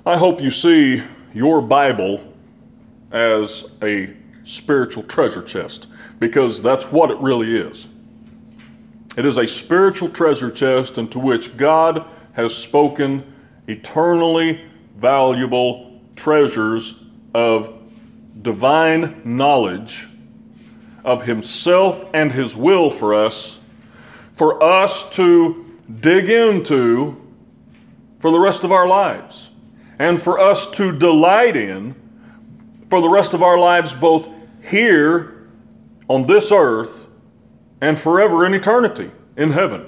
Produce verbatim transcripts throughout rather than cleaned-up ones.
I hope you see your Bible as a spiritual treasure chest, because that's what it really is. It is a spiritual treasure chest into which God has spoken eternally valuable treasures of divine knowledge of Himself and His will for us, for us to dig into for the rest of our lives, and for us to delight in for the rest of our lives, both here on this earth and forever in eternity in heaven.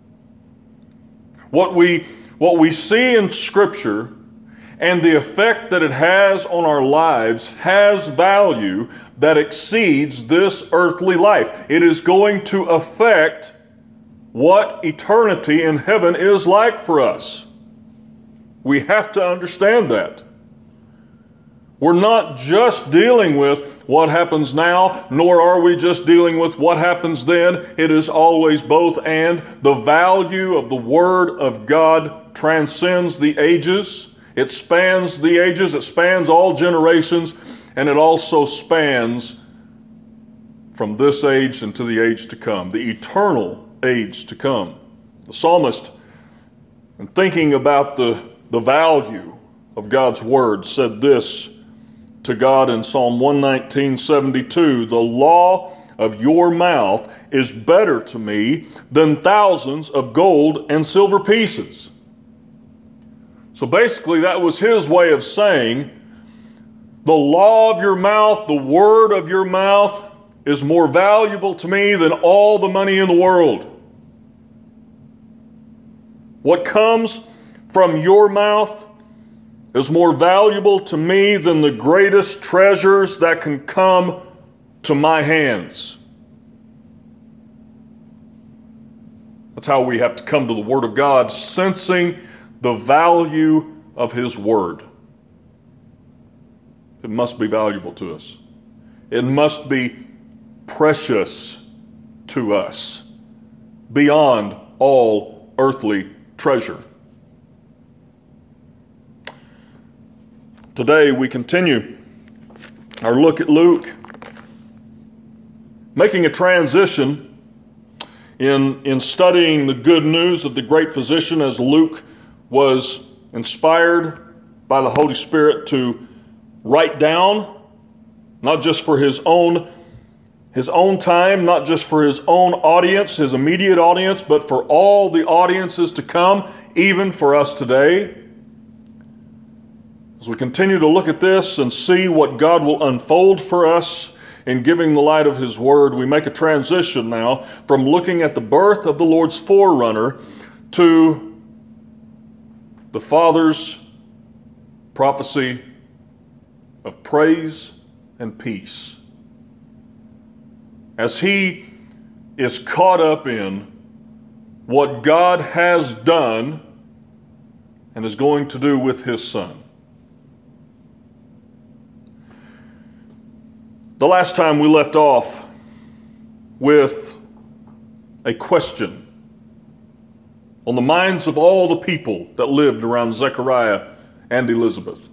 What we, what we see in Scripture and the effect that it has on our lives has value that exceeds this earthly life. It is going to affect what eternity in heaven is like for us. We have to understand that. We're not just dealing with what happens now, nor are we just dealing with what happens then. It is always both and. The value of the Word of God transcends the ages. It spans the ages, it spans all generations, and it also spans from this age into the age to come, the eternal age to come. The psalmist, in thinking about the, the value of God's Word, said this to God in Psalm one nineteen, seventy-two, "The law of your mouth is better to me than thousands of gold and silver pieces." So basically that was his way of saying, the law of your mouth, the word of your mouth is more valuable to me than all the money in the world. What comes from your mouth is more valuable to me than the greatest treasures that can come to my hands. That's how we have to come to the Word of God, sensing the value of His Word. It must be valuable to us. It must be precious to us, beyond all earthly treasure. Today we continue our look at Luke, making a transition in, in studying the good news of the great physician, as Luke was inspired by the Holy Spirit to write down, not just for his own, his own time, not just for his own audience, his immediate audience, but for all the audiences to come, even for us today. As we continue to look at this and see what God will unfold for us in giving the light of His Word, we make a transition now from looking at the birth of the Lord's forerunner to the Father's prophecy of praise and peace, as He is caught up in what God has done and is going to do with His Son. The last time we left off with a question on the minds of all the people that lived around Zechariah and Elizabeth.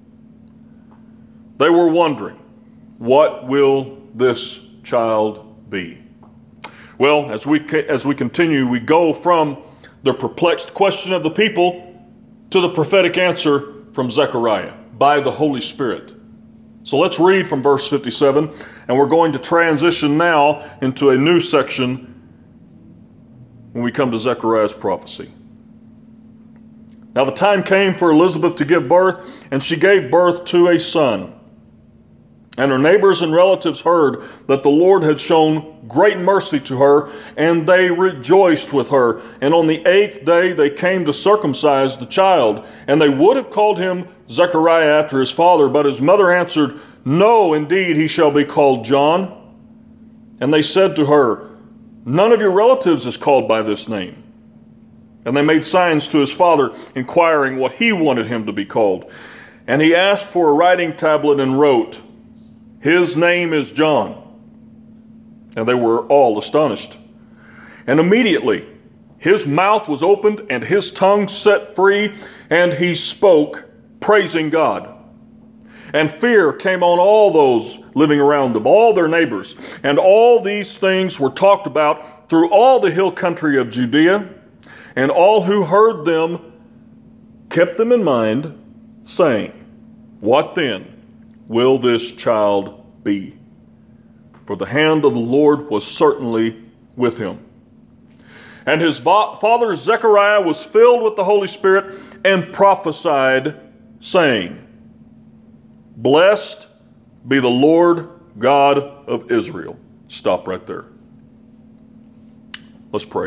They were wondering, what will this child be? Well, as we as we continue, we go from the perplexed question of the people to the prophetic answer from Zechariah by the Holy Spirit. So let's read from verse fifty-seven, and we're going to transition now into a new section when we come to Zechariah's prophecy. Now the time came for Elizabeth to give birth, and she gave birth to a son. And her neighbors and relatives heard that the Lord had shown great mercy to her, and they rejoiced with her. And on the eighth day they came to circumcise the child. And they would have called him Zechariah after his father, but his mother answered, "No, indeed, he shall be called John." And they said to her, "None of your relatives is called by this name." And they made signs to his father, inquiring what he wanted him to be called. And he asked for a writing tablet and wrote, "His name is John." And they were all astonished. And immediately his mouth was opened and his tongue set free, and he spoke praising God. And fear came on all those living around them, all their neighbors. And all these things were talked about through all the hill country of Judea. And all who heard them kept them in mind, saying, what then will this child be? For the hand of the Lord was certainly with him. And his father Zechariah was filled with the Holy Spirit and prophesied, saying, blessed be the Lord God of Israel. Stop right there. Let's pray.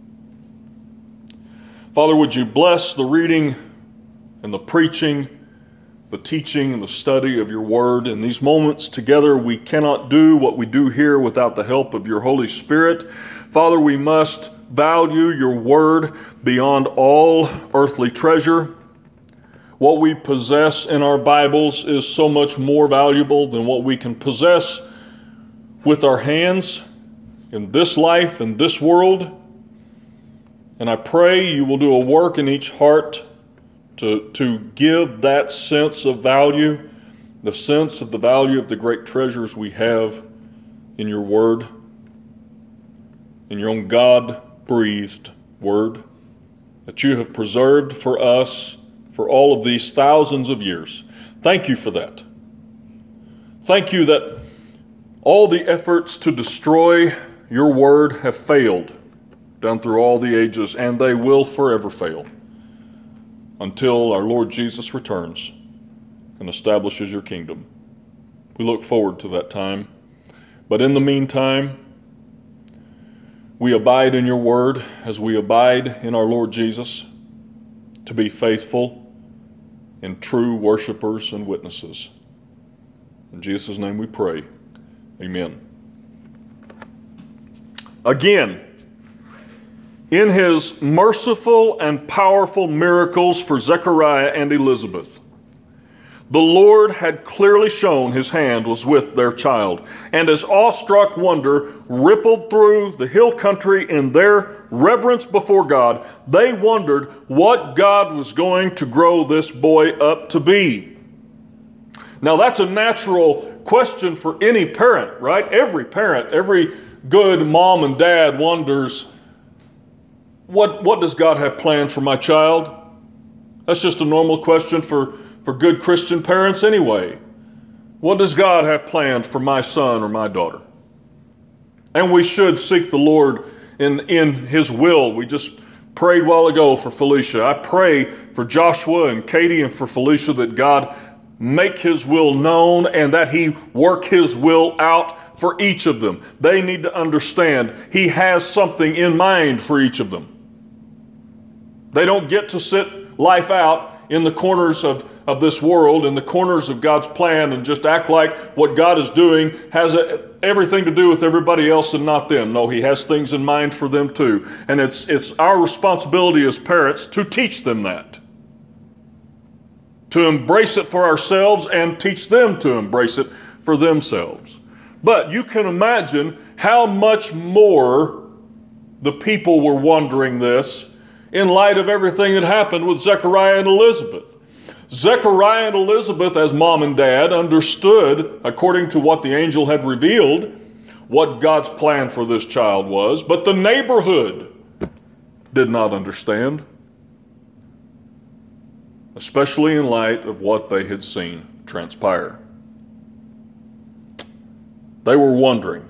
Father, would you bless the reading and the preaching, the teaching and the study of your word. In these moments together, we cannot do what we do here without the help of your Holy Spirit. Father, we must value your word beyond all earthly treasure. What we possess in our Bibles is so much more valuable than what we can possess with our hands in this life, in this world. And I pray you will do a work in each heart to, to give that sense of value, the sense of the value of the great treasures we have in your word, in your own God-breathed word, that you have preserved for us for all of these thousands of years. Thank you for that. Thank you that all the efforts to destroy your word have failed down through all the ages, and they will forever fail until our Lord Jesus returns and establishes your kingdom. We look forward to that time. But in the meantime, we abide in your word as we abide in our Lord Jesus to be faithful and true worshipers and witnesses. In Jesus' name we pray. Amen. Again, in his merciful and powerful miracles for Zechariah and Elizabeth, the Lord had clearly shown his hand was with their child, and as awestruck wonder rippled through the hill country in their reverence before God, they wondered what God was going to grow this boy up to be. Now that's a natural question for any parent, right? Every parent, every good mom and dad wonders, what, what does God have planned for my child? That's just a normal question for For good Christian parents anyway. What does God have planned for my son or my daughter? And we should seek the Lord in, in his will. We just prayed a while ago for Felicia. I pray for Joshua and Katie and for Felicia that God make his will known and that he work his will out for each of them. They need to understand he has something in mind for each of them. They don't get to sit life out in the corners of, of this world, in the corners of God's plan, and just act like what God is doing has a, everything to do with everybody else and not them. No, he has things in mind for them too. And it's, it's our responsibility as parents to teach them that, to embrace it for ourselves and teach them to embrace it for themselves. But you can imagine how much more the people were wondering this in light of everything that happened with Zechariah and Elizabeth. Zechariah and Elizabeth, as mom and dad, understood, according to what the angel had revealed, what God's plan for this child was, but the neighborhood did not understand, especially in light of what they had seen transpire. They were wondering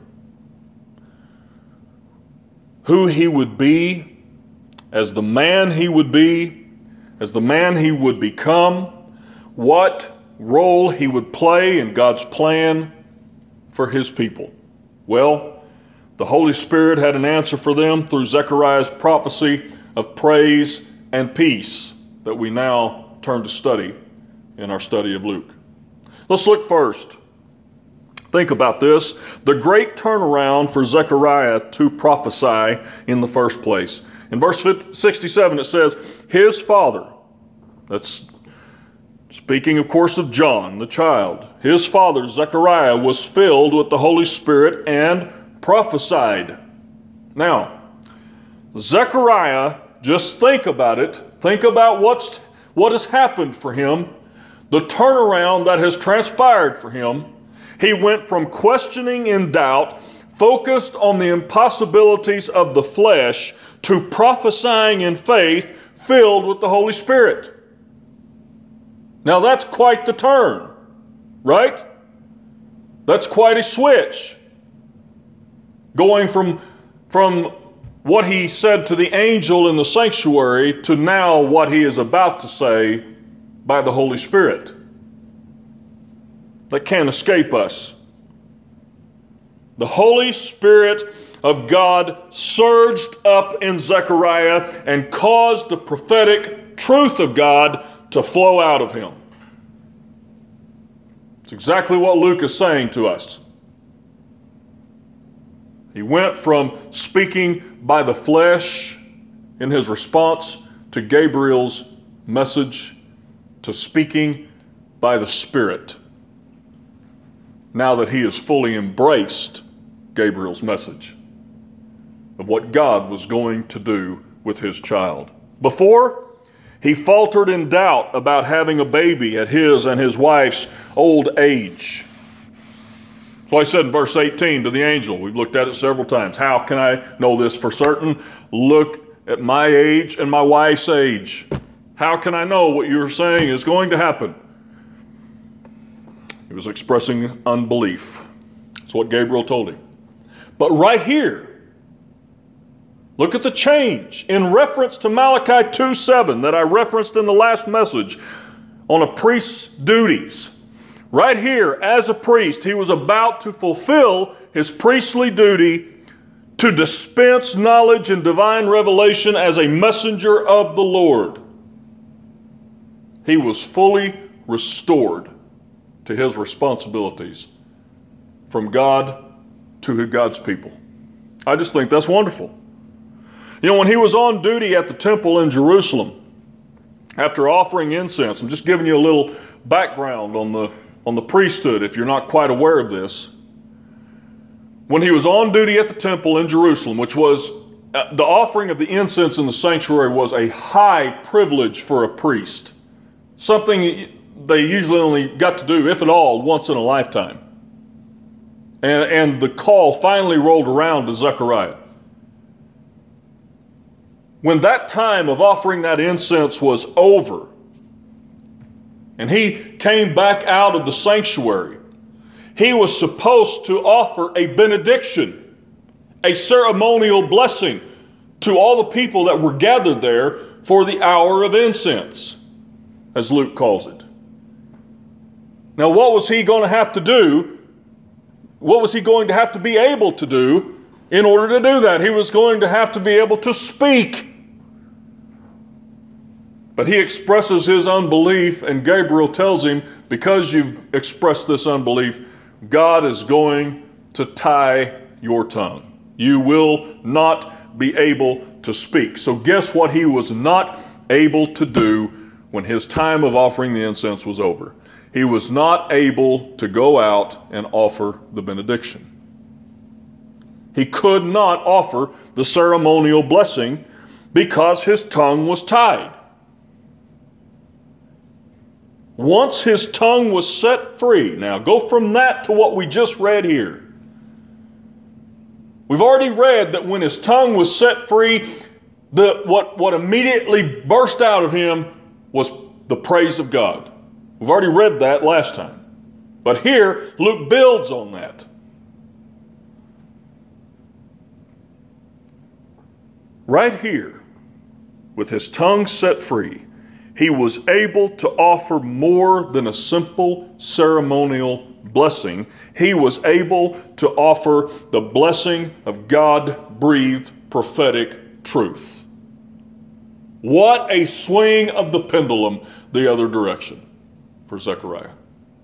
who he would be, as the man he would be, as the man he would become, what role he would play in God's plan for his people. Well, the Holy Spirit had an answer for them through Zechariah's prophecy of praise and peace that we now turn to study in our study of Luke. Let's look first. Think about this. The great turnaround for Zechariah to prophesy in the first place. In verse sixty-seven, it says, his father, that's speaking, of course, of John, the child, his father, Zechariah, was filled with the Holy Spirit and prophesied. Now, Zechariah, just think about it. Think about what's, what has happened for him. the turnaround that has transpired for him, he went from questioning in doubt, focused on the impossibilities of the flesh, to prophesying in faith, filled with the Holy Spirit. Now that's quite the turn, right? That's quite a switch. Going from, from what he said to the angel in the sanctuary to now what he is about to say by the Holy Spirit. That can't escape us. The Holy Spirit of God surged up in Zechariah and caused the prophetic truth of God to flow out of him. It's exactly what Luke is saying to us. He went from speaking by the flesh in his response to Gabriel's message to speaking by the Spirit, now that he has fully embraced Gabriel's message of what God was going to do with his child. Before, he faltered in doubt about having a baby at his and his wife's old age. So I said in verse eighteen to the angel, we've looked at it several times, how can I know this for certain? Look at my age and my wife's age. How can I know what you're saying is going to happen? He was expressing unbelief. That's what Gabriel told him. But right here, look at the change in reference to Malachi two seven that I referenced in the last message on a priest's duties. Right here, as a priest, he was about to fulfill his priestly duty to dispense knowledge and divine revelation as a messenger of the Lord. He was fully restored to his responsibilities from God to God's people. I just think that's wonderful. You know, when he was on duty at the temple in Jerusalem, after offering incense, I'm just giving you a little background on the, on the priesthood if you're not quite aware of this. When he was on duty at the temple in Jerusalem, which was, uh, the offering of the incense in the sanctuary was a high privilege for a priest. Something they usually only got to do, if at all, once in a lifetime. And, and the call finally rolled around to Zechariah. When that time of offering that incense was over, and he came back out of the sanctuary, he was supposed to offer a benediction, a ceremonial blessing to all the people that were gathered there for the hour of incense, as Luke calls it. Now, what was he going to have to do? What was he going to have to be able to do in order to do that? He was going to have to be able to speak. But he expresses his unbelief, and Gabriel tells him, because you've expressed this unbelief, God is going to tie your tongue. You will not be able to speak. So guess what he was not able to do when his time of offering the incense was over? He was not able to go out and offer the benediction. He could not offer the ceremonial blessing because his tongue was tied. Once his tongue was set free, now go from that to what we just read here. We've already read that when his tongue was set free, the, what, what immediately burst out of him was the praise of God. We've already read that last time. But here, Luke builds on that. Right here, with his tongue set free, he was able to offer more than a simple ceremonial blessing. He was able to offer the blessing of God-breathed prophetic truth. What a swing of the pendulum the other direction for Zechariah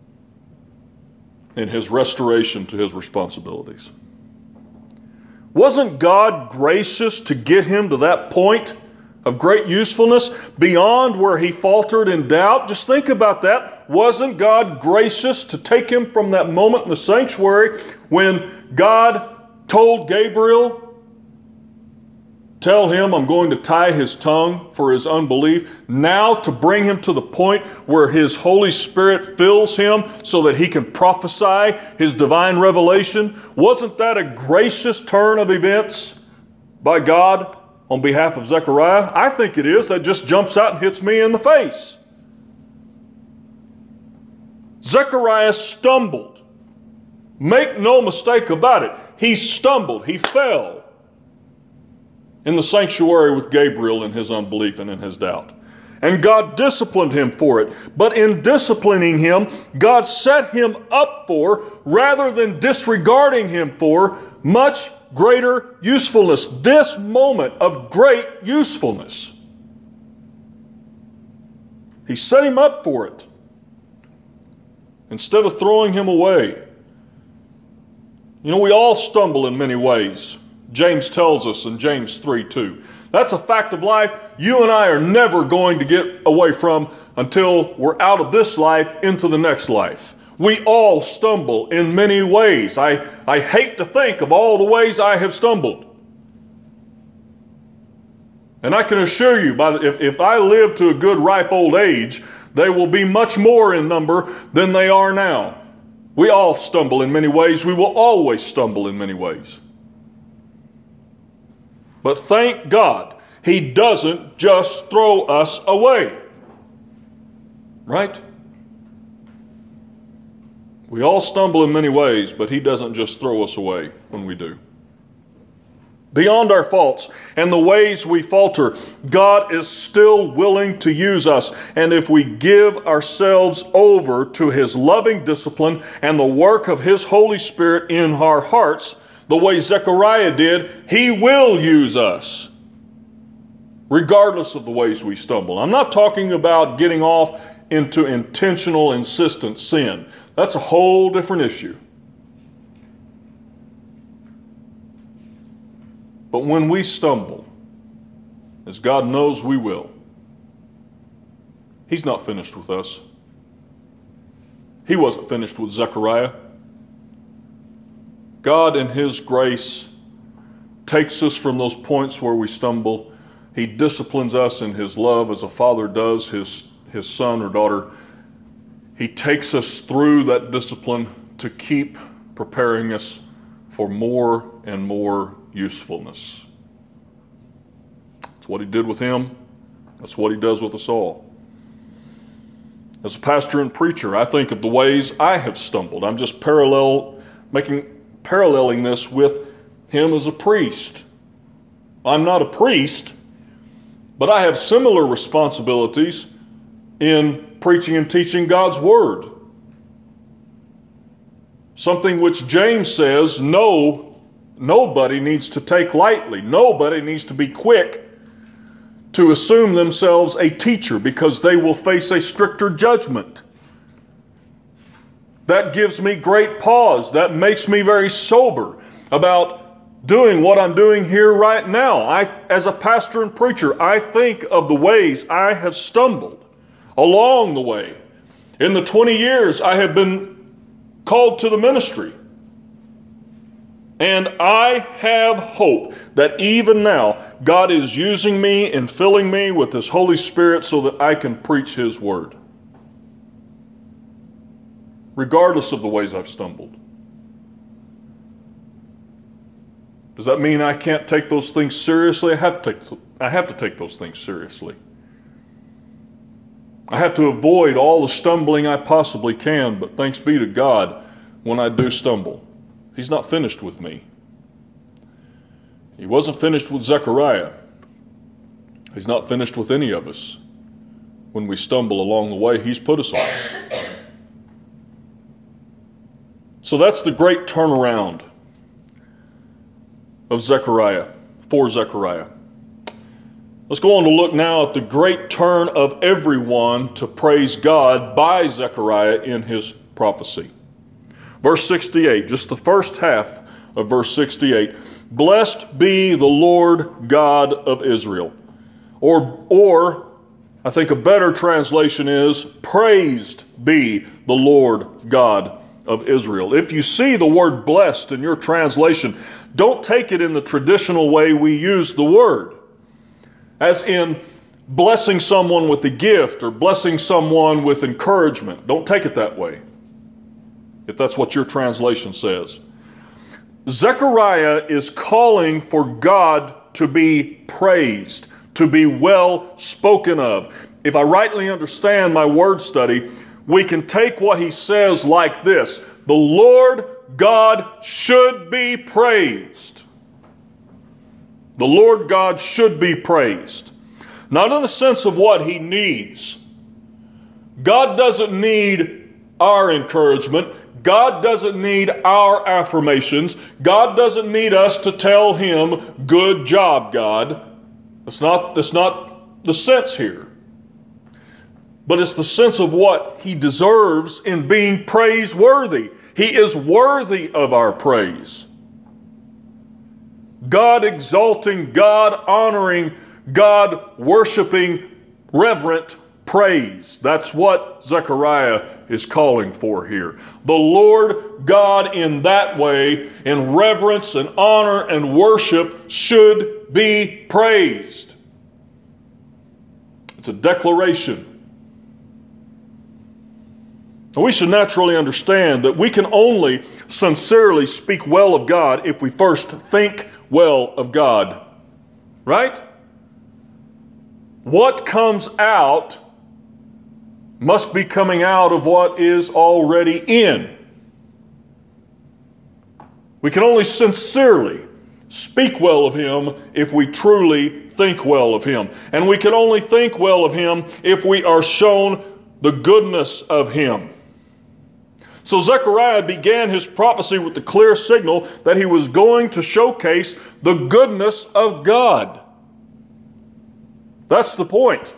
in his restoration to his responsibilities. Wasn't God gracious to get him to that point of great usefulness beyond where he faltered in doubt? Just think about that. Wasn't God gracious to take him from that moment in the sanctuary when God told Gabriel tell him I'm going to tie his tongue for his unbelief, now to bring him to the point where his Holy Spirit fills him so that he can prophesy his divine revelation. Wasn't that a gracious turn of events by God on behalf of Zechariah? I think it is. That just jumps out and hits me in the face. Zechariah stumbled. Make no mistake about it. He stumbled. He fell in the sanctuary with Gabriel in his unbelief and in his doubt. And God disciplined him for it. But in disciplining him, God set him up for, rather than disregarding him for, much greater usefulness. This moment of great usefulness. He set him up for it, instead of throwing him away. You know, we all stumble in many ways. James tells us in James three two. That's a fact of life you and I are never going to get away from until we're out of this life into the next life. We all stumble in many ways. I, I hate to think of all the ways I have stumbled. And I can assure you, by the, if, if I live to a good ripe old age, they will be much more in number than they are now. We all stumble in many ways. We will always stumble in many ways. But thank God, He doesn't just throw us away. Right? We all stumble in many ways, but He doesn't just throw us away when we do. Beyond our faults and the ways we falter, God is still willing to use us. And if we give ourselves over to His loving discipline and the work of His Holy Spirit in our hearts, the way Zechariah did, He will use us, regardless of the ways we stumble. I'm not talking about getting off into intentional, insistent sin. That's a whole different issue. But when we stumble, as God knows we will, He's not finished with us. He wasn't finished with Zechariah. God in His grace takes us from those points where we stumble. He disciplines us in His love as a father does his, his son or daughter. He takes us through that discipline to keep preparing us for more and more usefulness. That's what He did with him. That's what He does with us all. As a pastor and preacher, I think of the ways I have stumbled. I'm just parallel, making paralleling this with him as a priest. I'm not a priest, but I have similar responsibilities in preaching and teaching God's Word. Something which James says, no, nobody needs to take lightly. Nobody needs to be quick to assume themselves a teacher, because they will face a stricter judgment. That gives me great pause. That makes me very sober about doing what I'm doing here right now. I, as a pastor and preacher, I think of the ways I have stumbled along the way. In the twenty years I have been called to the ministry. And I have hope that even now God is using me and filling me with His Holy Spirit so that I can preach His Word, regardless of the ways I've stumbled. Does that mean I can't take those things seriously? I have to take, I have to take those things seriously. I have to avoid all the stumbling I possibly can, but thanks be to God when I do stumble. He's not finished with me. He wasn't finished with Zechariah. He's not finished with any of us when we stumble along the way He's put us on. So that's the great turnaround of Zechariah, for Zechariah. Let's go on to look now at the great turn of everyone to praise God by Zechariah in his prophecy. Verse sixty-eight, just the first half of verse sixty-eight. Blessed be the Lord God of Israel. Or, or I think a better translation is, praised be the Lord God of Israel. If you see the word blessed in your translation, don't take it in the traditional way we use the word, as in blessing someone with a gift or blessing someone with encouragement. Don't take it that way, if that's what your translation says. Zechariah is calling for God to be praised, to be well spoken of. If I rightly understand my word study, we can take what he says like this: the Lord God should be praised. The Lord God should be praised. Not in the sense of what he needs. God doesn't need our encouragement. God doesn't need our affirmations. God doesn't need us to tell him, good job, God. That's not, that's not the sense here. But it's the sense of what he deserves in being praiseworthy. He is worthy of our praise. God exalting, God honoring, God worshiping, reverent praise. That's what Zechariah is calling for here. The Lord God in that way, in reverence and honor and worship, should be praised. It's a declaration. And we should naturally understand that we can only sincerely speak well of God if we first think well of God. Right? What comes out must be coming out of what is already in. We can only sincerely speak well of him if we truly think well of him. And we can only think well of him if we are shown the goodness of him. So Zechariah began his prophecy with the clear signal that he was going to showcase the goodness of God. That's the point.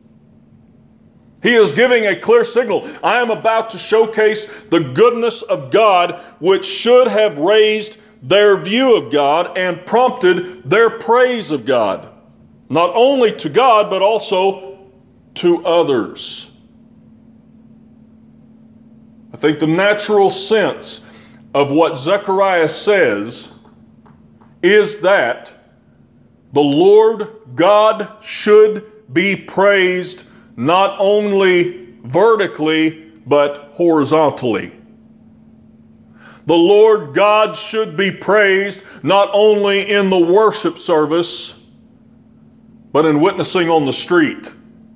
He is giving a clear signal. I am about to showcase the goodness of God, which should have raised their view of God and prompted their praise of God. Not only to God, but also to others. I think the natural sense of what Zechariah says is that the Lord God should be praised not only vertically, but horizontally. The Lord God should be praised not only in the worship service, but in witnessing on the street.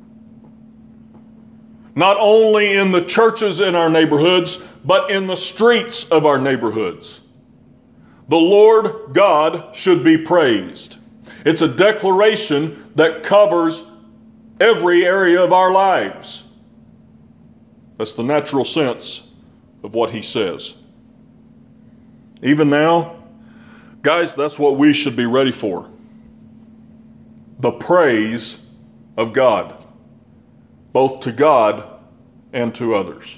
Not only in the churches in our neighborhoods, but in the streets of our neighborhoods. The Lord God should be praised. It's a declaration that covers every area of our lives. That's the natural sense of what he says. Even now, guys, that's what we should be ready for. The praise of God. Both to God and to others.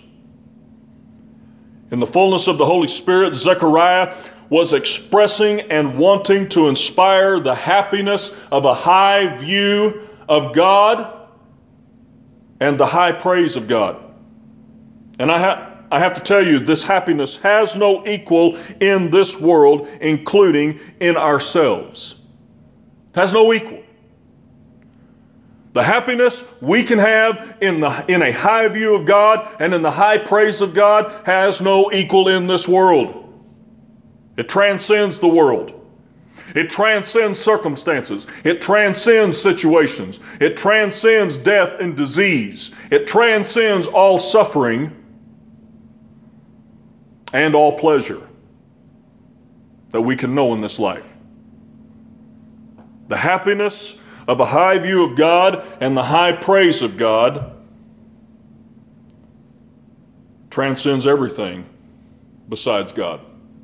In the fullness of the Holy Spirit, Zechariah was expressing and wanting to inspire the happiness of a high view of God and the high praise of God. And I, ha- I have to tell you, this happiness has no equal in this world, including in ourselves. It has no equal. The happiness we can have in, the, in a high view of God and in the high praise of God has no equal in this world. It transcends the world. It transcends circumstances. It transcends situations. It transcends death and disease. It transcends all suffering and all pleasure that we can know in this life. The happiness of a high view of God and the high praise of God transcends everything besides God.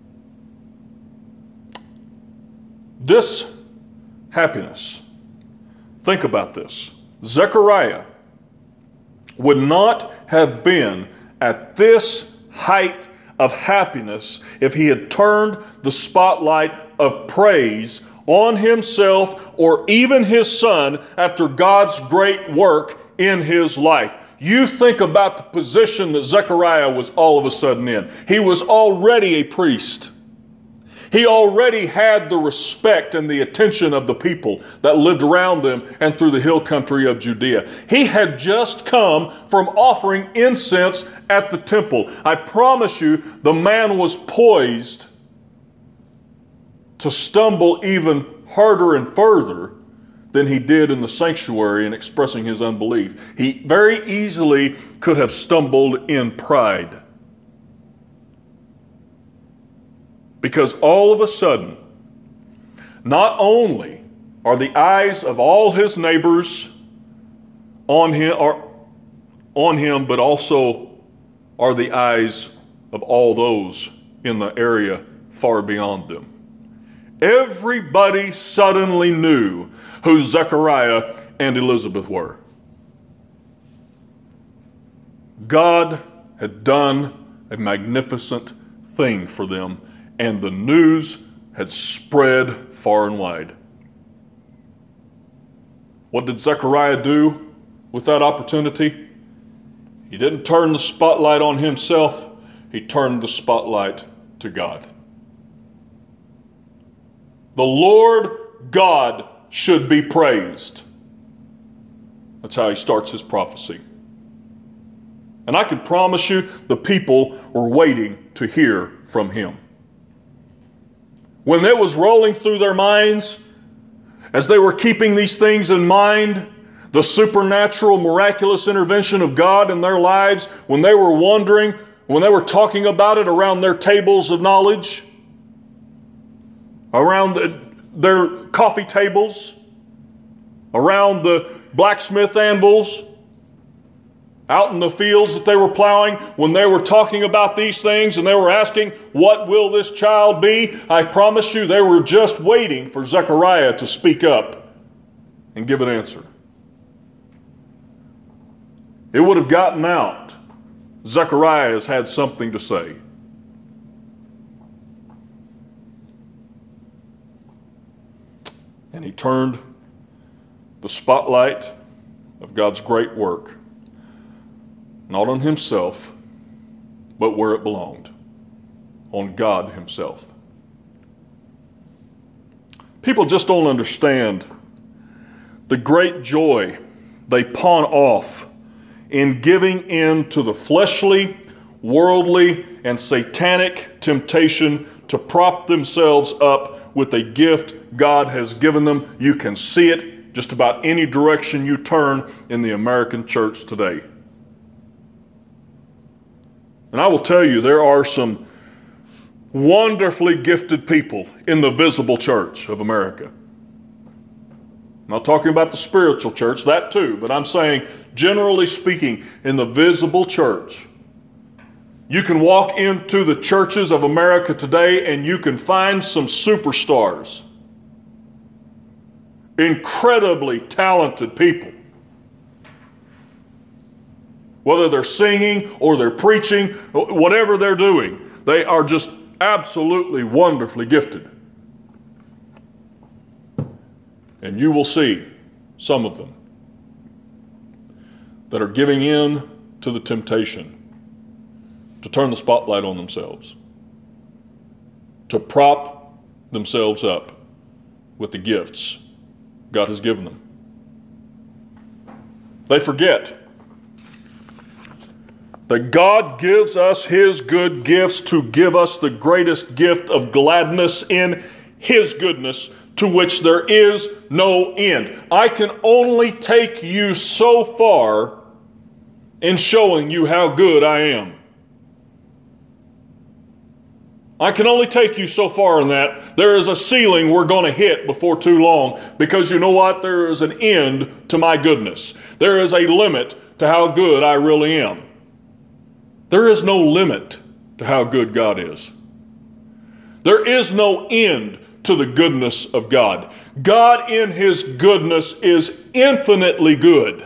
This happiness, think about this. Zechariah would not have been at this height of happiness if he had turned the spotlight of praise on himself or even his son after God's great work in his life. You think about the position that Zechariah was all of a sudden in. He was already a priest. He already had the respect and the attention of the people that lived around them and through the hill country of Judea. He had just come from offering incense at the temple. I promise you, the man was poised to stumble even harder and further than he did in the sanctuary in expressing his unbelief. He very easily could have stumbled in pride. Because all of a sudden, not only are the eyes of all his neighbors on him, are on him, but also are the eyes of all those in the area far beyond them. Everybody suddenly knew who Zechariah and Elizabeth were. God had done a magnificent thing for them, and the news had spread far and wide. What did Zechariah do with that opportunity? He didn't turn the spotlight on himself. He turned the spotlight to God. The Lord God should be praised. That's how he starts his prophecy. And I can promise you, the people were waiting to hear from him. When it was rolling through their minds, as they were keeping these things in mind, the supernatural, miraculous intervention of God in their lives, when they were wondering, when they were talking about it around their tables of knowledge, around the, their coffee tables, around the blacksmith anvils, out in the fields that they were plowing, when they were talking about these things and they were asking, what will this child be? I promise you, they were just waiting for Zechariah to speak up and give an answer. It would have gotten out. Zechariah has had something to say. And he turned the spotlight of God's great work not on himself, but where it belonged, on God himself. People just don't understand the great joy they pawn off in giving in to the fleshly, worldly, and satanic temptation to prop themselves up with a gift God has given them. You can see it just about any direction you turn in the American church today. And I will tell you, there are some wonderfully gifted people in the visible church of America. I'm not talking about the spiritual church, that too, but I'm saying, generally speaking, in the visible church, you can walk into the churches of America today and you can find some superstars, incredibly talented people. Whether they're singing or they're preaching, whatever they're doing, they are just absolutely wonderfully gifted. And you will see some of them that are giving in to the temptation to turn the spotlight on themselves, to prop themselves up with the gifts God has given them. They forget that God gives us his good gifts to give us the greatest gift of gladness in his goodness, to which there is no end. I can only take you so far in showing you how good I am. I can only take you so far in that. There is a ceiling we're going to hit before too long, because you know what? There is an end to my goodness. There is a limit to how good I really am. There is no limit to how good God is. There is no end to the goodness of God. God in his goodness is infinitely good.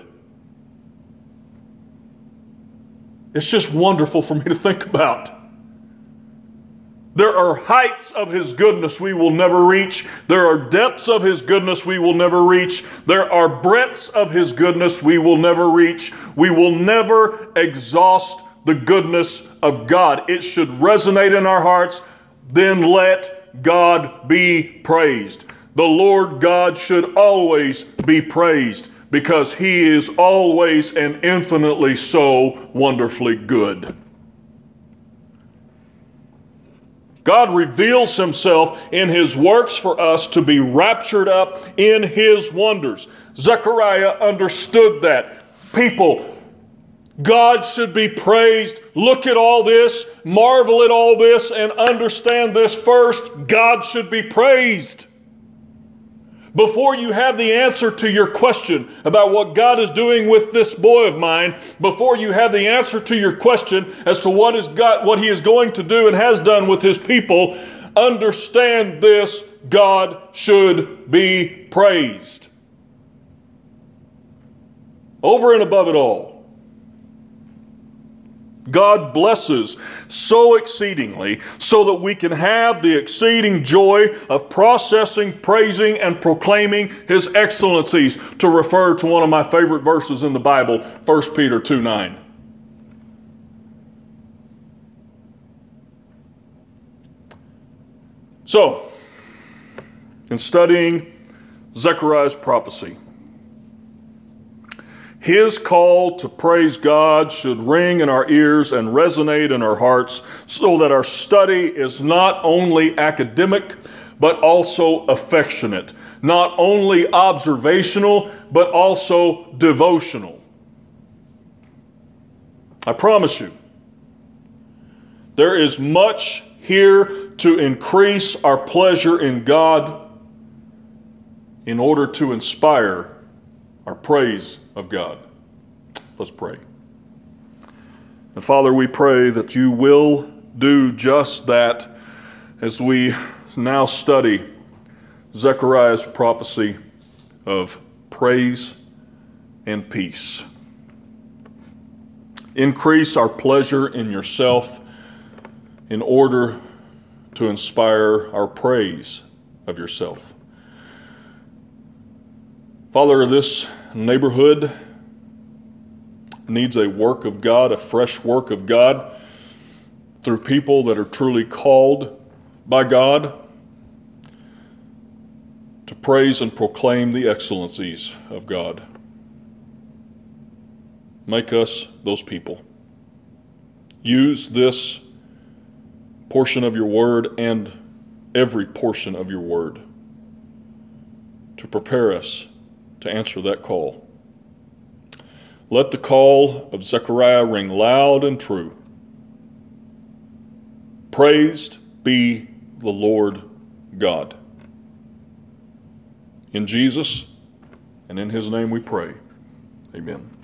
It's just wonderful for me to think about. There are heights of his goodness we will never reach. There are depths of his goodness we will never reach. There are breadths of his goodness we will never reach. We will never exhaust the goodness of God. It should resonate in our hearts. Then let God be praised. The Lord God should always be praised because He is always and infinitely so wonderfully good. God reveals Himself in His works for us to be raptured up in His wonders. Zechariah understood that. People, God should be praised. Look at all this, marvel at all this, and understand this first. God should be praised. Before you have the answer to your question about what God is doing with this boy of mine, before you have the answer to your question as to what is God, what He is going to do and has done with His people, understand this: God should be praised. Over and above it all, God blesses so exceedingly so that we can have the exceeding joy of processing, praising, and proclaiming His excellencies, to refer to one of my favorite verses in the Bible, First Peter two nine. So, in studying Zechariah's prophecy, his call to praise God should ring in our ears and resonate in our hearts, so that our study is not only academic, but also affectionate, not only observational, but also devotional. I promise you, there is much here to increase our pleasure in God in order to inspire our praise of God. Let's pray. And Father, we pray that You will do just that as we now study Zechariah's prophecy of praise and peace. Increase our pleasure in Yourself in order to inspire our praise of Yourself. Father, this neighborhood needs a work of God, a fresh work of God, through people that are truly called by God to praise and proclaim the excellencies of God. Make us those people. Use this portion of Your word and every portion of Your word to prepare us to answer that call. Let the call of Zechariah ring loud and true. Praised be the Lord God. In Jesus and in His name we pray. Amen.